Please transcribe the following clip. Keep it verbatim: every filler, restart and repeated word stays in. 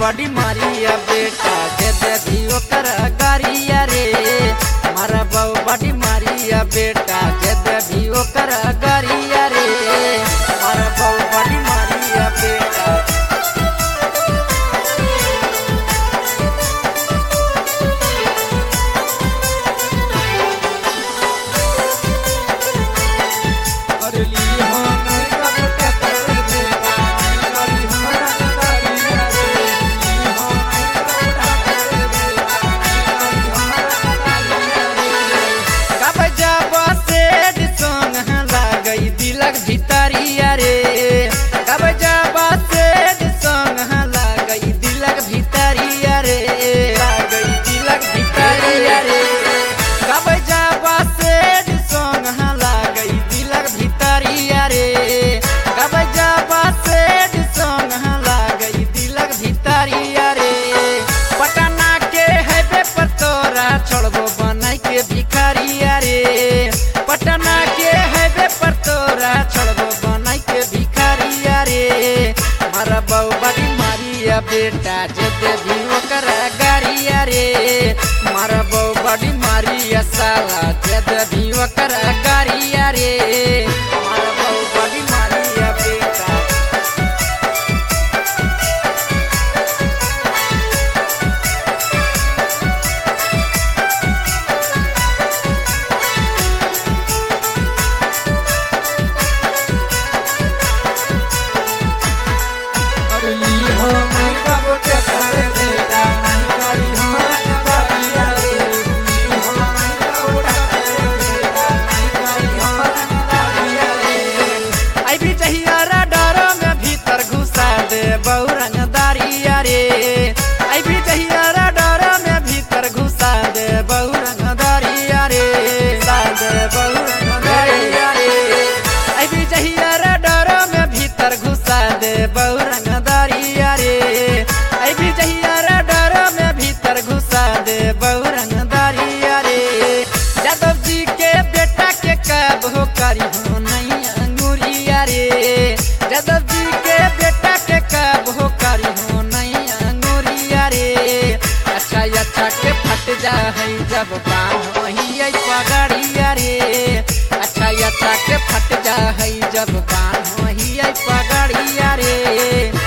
बड़ी मारिया बेटा के देखी ओकर गारिया रे मारा बहु बड़ी मारिया बेटा के देखी ओकर गारिया रे मारा बहु बड़ी मारिया बेटा। भितरिया रे कब जाबा से संग लागई दिलक भितरिया रे लागई दिलक भितरिया रे कब जाबा से संग लागई दिलक भितरिया रे कब जाबा से संग लागई दिलक भितरिया रे पटना के हेबे पर तोरा छोड़बो बनाई के भिखारिया रे पटना के हेबे पर तोरा छोड़बो बनाई के भिखारिया रे मारा बहु बड़ी मारिया बेटा जे देवी ओकर गारिया रे मारा बहु बड़ी मारिया साला जे देवी ओकर गारिया रे मारा बहु बड़ी मारिया बेटा। बहु रंगदारिया रे आई भी जहिया डर में भीतर घुसा दे बहु रंगदारिया रे दे बहु रंगदारिया रे आई भी जहिया डर में भीतर घुसा दे बहु रंगदारिया रे आई भी जहिया डर में भीतर घुसा दे बहु रंगदारिया रे यादव जी के बेटा के कब हो करी हो नहीं अंगूरिया रे यादव जी के बेटा के कब हो करी हो नहीं अंगूरिया रे अच्छा अच्छा के फट जा है जब बांध वही पगड़िया रे अच्छा अच्छा के फट जा है जब बांध वही पगड़िया रे।